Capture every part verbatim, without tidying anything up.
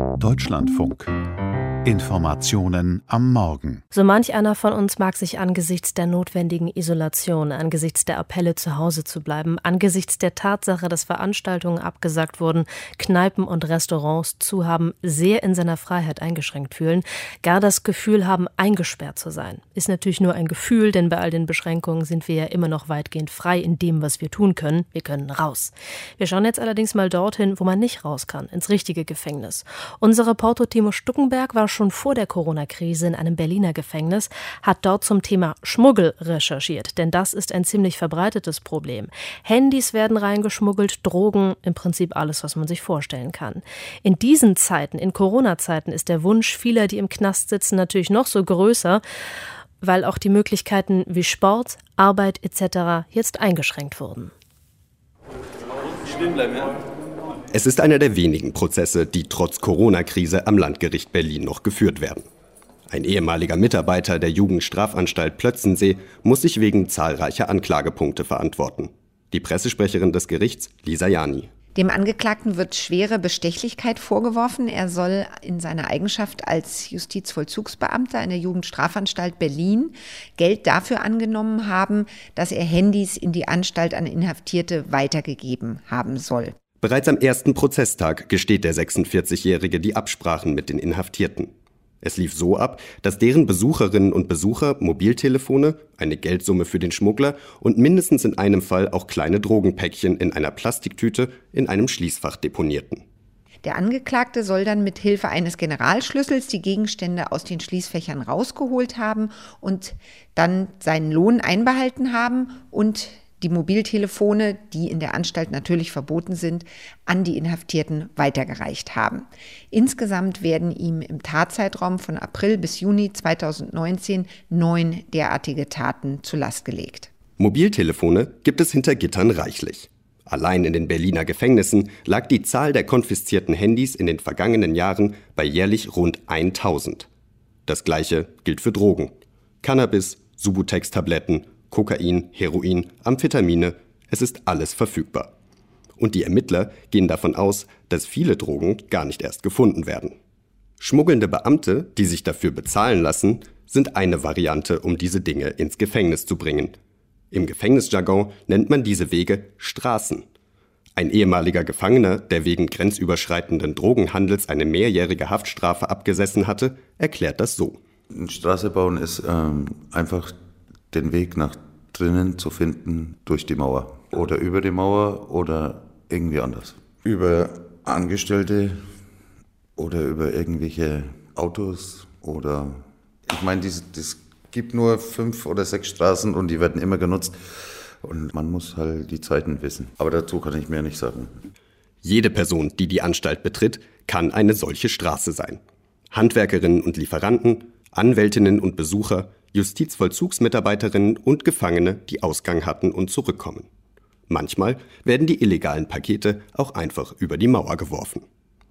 Deutschlandfunk. Informationen am Morgen. So manch einer von uns mag sich angesichts der notwendigen Isolation, angesichts der Appelle zu Hause zu bleiben, angesichts der Tatsache, dass Veranstaltungen abgesagt wurden, Kneipen und Restaurants zu haben, sehr in seiner Freiheit eingeschränkt fühlen, gar das Gefühl haben, eingesperrt zu sein. Ist natürlich nur ein Gefühl, denn bei all den Beschränkungen sind wir ja immer noch weitgehend frei in dem, was wir tun können. Wir können raus. Wir schauen jetzt allerdings mal dorthin, wo man nicht raus kann, ins richtige Gefängnis. Unser Reporter Timo Stuckenberg war schon vor der Corona-Krise in einem Berliner Gefängnis, hat dort zum Thema Schmuggel recherchiert, denn das ist ein ziemlich verbreitetes Problem. Handys werden reingeschmuggelt, Drogen, im Prinzip alles, was man sich vorstellen kann. In diesen Zeiten, in Corona-Zeiten, ist der Wunsch vieler, die im Knast sitzen, natürlich noch so größer, weil auch die Möglichkeiten wie Sport, Arbeit et cetera jetzt eingeschränkt wurden. Stehen bleiben, ja? Es ist einer der wenigen Prozesse, die trotz Corona-Krise am Landgericht Berlin noch geführt werden. Ein ehemaliger Mitarbeiter der Jugendstrafanstalt Plötzensee muss sich wegen zahlreicher Anklagepunkte verantworten. Die Pressesprecherin des Gerichts, Lisa Jani. Dem Angeklagten wird schwere Bestechlichkeit vorgeworfen. Er soll in seiner Eigenschaft als Justizvollzugsbeamter in der Jugendstrafanstalt Berlin Geld dafür angenommen haben, dass er Handys in die Anstalt an Inhaftierte weitergegeben haben soll. Bereits am ersten Prozesstag gesteht der sechsundvierzigjährige die Absprachen mit den Inhaftierten. Es lief so ab, dass deren Besucherinnen und Besucher Mobiltelefone, eine Geldsumme für den Schmuggler und mindestens in einem Fall auch kleine Drogenpäckchen in einer Plastiktüte in einem Schließfach deponierten. Der Angeklagte soll dann mit Hilfe eines Generalschlüssels die Gegenstände aus den Schließfächern rausgeholt haben und dann seinen Lohn einbehalten haben und die Mobiltelefone, die in der Anstalt natürlich verboten sind, an die Inhaftierten weitergereicht haben. Insgesamt werden ihm im Tatzeitraum von April bis Juni zweitausendneunzehn neun derartige Taten zur Last gelegt. Mobiltelefone gibt es hinter Gittern reichlich. Allein in den Berliner Gefängnissen lag die Zahl der konfiszierten Handys in den vergangenen Jahren bei jährlich rund tausend. Das Gleiche gilt für Drogen. Cannabis, Subutex-Tabletten, Kokain, Heroin, Amphetamine, es ist alles verfügbar. Und die Ermittler gehen davon aus, dass viele Drogen gar nicht erst gefunden werden. Schmuggelnde Beamte, die sich dafür bezahlen lassen, sind eine Variante, um diese Dinge ins Gefängnis zu bringen. Im Gefängnisjargon nennt man diese Wege Straßen. Ein ehemaliger Gefangener, der wegen grenzüberschreitenden Drogenhandels eine mehrjährige Haftstrafe abgesessen hatte, erklärt das so. Eine Straße bauen ist ähm, einfach den Weg nach drinnen zu finden durch die Mauer oder über die Mauer oder irgendwie anders. Über Angestellte oder über irgendwelche Autos oder ich meine, es gibt nur fünf oder sechs Straßen und die werden immer genutzt und man muss halt die Zeiten wissen. Aber dazu kann ich mehr nicht sagen. Jede Person, die die Anstalt betritt, kann eine solche Straße sein. Handwerkerinnen und Lieferanten, Anwältinnen und Besucher, Justizvollzugsmitarbeiterinnen und Gefangene, die Ausgang hatten und zurückkommen. Manchmal werden die illegalen Pakete auch einfach über die Mauer geworfen.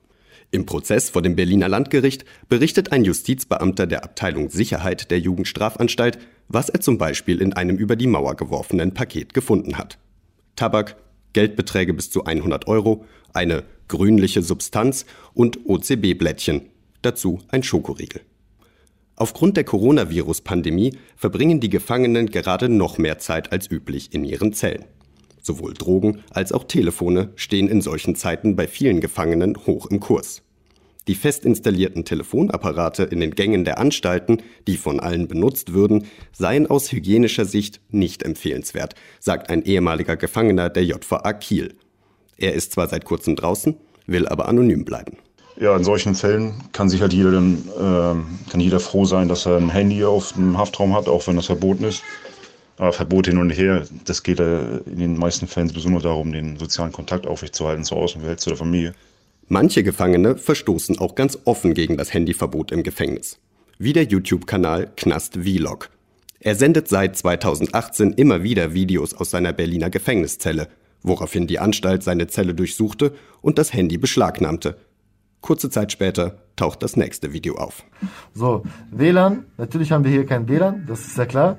Im Prozess vor dem Berliner Landgericht berichtet ein Justizbeamter der Abteilung Sicherheit der Jugendstrafanstalt, was er zum Beispiel in einem über die Mauer geworfenen Paket gefunden hat. Tabak, Geldbeträge bis zu hundert Euro, eine grünliche Substanz und O C B-Blättchen, dazu ein Schokoriegel. Aufgrund der Coronavirus-Pandemie verbringen die Gefangenen gerade noch mehr Zeit als üblich in ihren Zellen. Sowohl Drogen als auch Telefone stehen in solchen Zeiten bei vielen Gefangenen hoch im Kurs. Die fest installierten Telefonapparate in den Gängen der Anstalten, die von allen benutzt würden, seien aus hygienischer Sicht nicht empfehlenswert, sagt ein ehemaliger Gefangener der J V A Kiel. Er ist zwar seit kurzem draußen, will aber anonym bleiben. Ja, in solchen Fällen kann sich halt jeder, dann, äh, kann jeder froh sein, dass er ein Handy auf dem Haftraum hat, auch wenn das verboten ist. Aber Verbot hin und her, das geht äh, in den meisten Fällen besonders darum, den sozialen Kontakt aufrechtzuerhalten zur Außenwelt, zu der Familie. Manche Gefangene verstoßen auch ganz offen gegen das Handyverbot im Gefängnis. Wie der YouTube-Kanal Knast Vlog. Er sendet seit zweitausendachtzehn immer wieder Videos aus seiner Berliner Gefängniszelle, woraufhin die Anstalt seine Zelle durchsuchte und das Handy beschlagnahmte. Kurze Zeit später taucht das nächste Video auf. So, W L A N. Natürlich haben wir hier kein W L A N, das ist ja klar.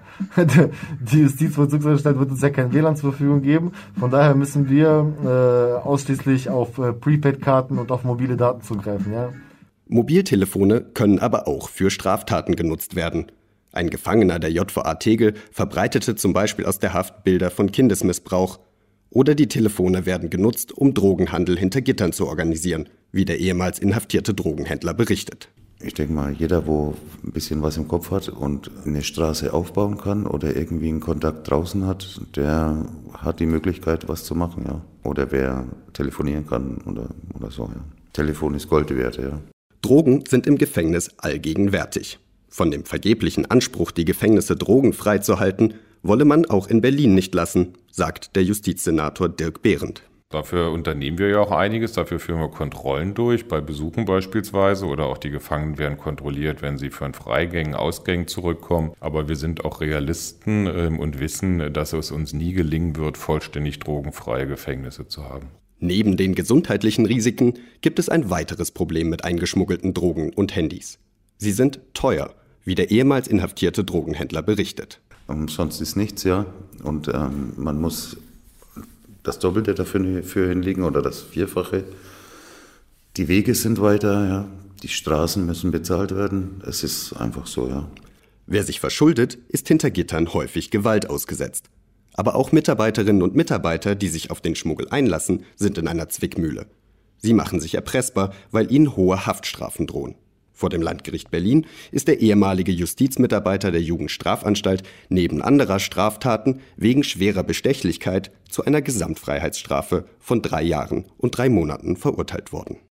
Die Justizvollzugsanstalt wird uns ja kein W L A N zur Verfügung geben. Von daher müssen wir äh, ausschließlich auf äh, Prepaid-Karten und auf mobile Daten zugreifen. Ja? Mobiltelefone können aber auch für Straftaten genutzt werden. Ein Gefangener der J V A Tegel verbreitete zum Beispiel aus der Haft Bilder von Kindesmissbrauch. Oder die Telefone werden genutzt, um Drogenhandel hinter Gittern zu organisieren, wie der ehemals inhaftierte Drogenhändler berichtet. Ich denke mal, jeder, wo ein bisschen was im Kopf hat und eine Straße aufbauen kann oder irgendwie einen Kontakt draußen hat, der hat die Möglichkeit, was zu machen, ja. Oder wer telefonieren kann oder, oder so, ja. Telefon ist Gold wert, ja. Drogen sind im Gefängnis allgegenwärtig. Von dem vergeblichen Anspruch, die Gefängnisse drogenfrei zu halten, wolle man auch in Berlin nicht lassen, sagt der Justizsenator Dirk Behrendt. Dafür unternehmen wir ja auch einiges, dafür führen wir Kontrollen durch, bei Besuchen beispielsweise, oder auch die Gefangenen werden kontrolliert, wenn sie von Freigängen, Ausgängen zurückkommen. Aber wir sind auch Realisten ähm, und wissen, dass es uns nie gelingen wird, vollständig drogenfreie Gefängnisse zu haben. Neben den gesundheitlichen Risiken gibt es ein weiteres Problem mit eingeschmuggelten Drogen und Handys. Sie sind teuer, wie der ehemals inhaftierte Drogenhändler berichtet. Sonst ist nichts, ja. Und ähm, man muss das Doppelte dafür für hinlegen oder das Vierfache. Die Wege sind weiter, ja. Die Straßen müssen bezahlt werden. Es ist einfach so, ja. Wer sich verschuldet, ist hinter Gittern häufig Gewalt ausgesetzt. Aber auch Mitarbeiterinnen und Mitarbeiter, die sich auf den Schmuggel einlassen, sind in einer Zwickmühle. Sie machen sich erpressbar, weil ihnen hohe Haftstrafen drohen. Vor dem Landgericht Berlin ist der ehemalige Justizmitarbeiter der Jugendstrafanstalt neben anderer Straftaten wegen schwerer Bestechlichkeit zu einer Gesamtfreiheitsstrafe von drei Jahren und drei Monaten verurteilt worden.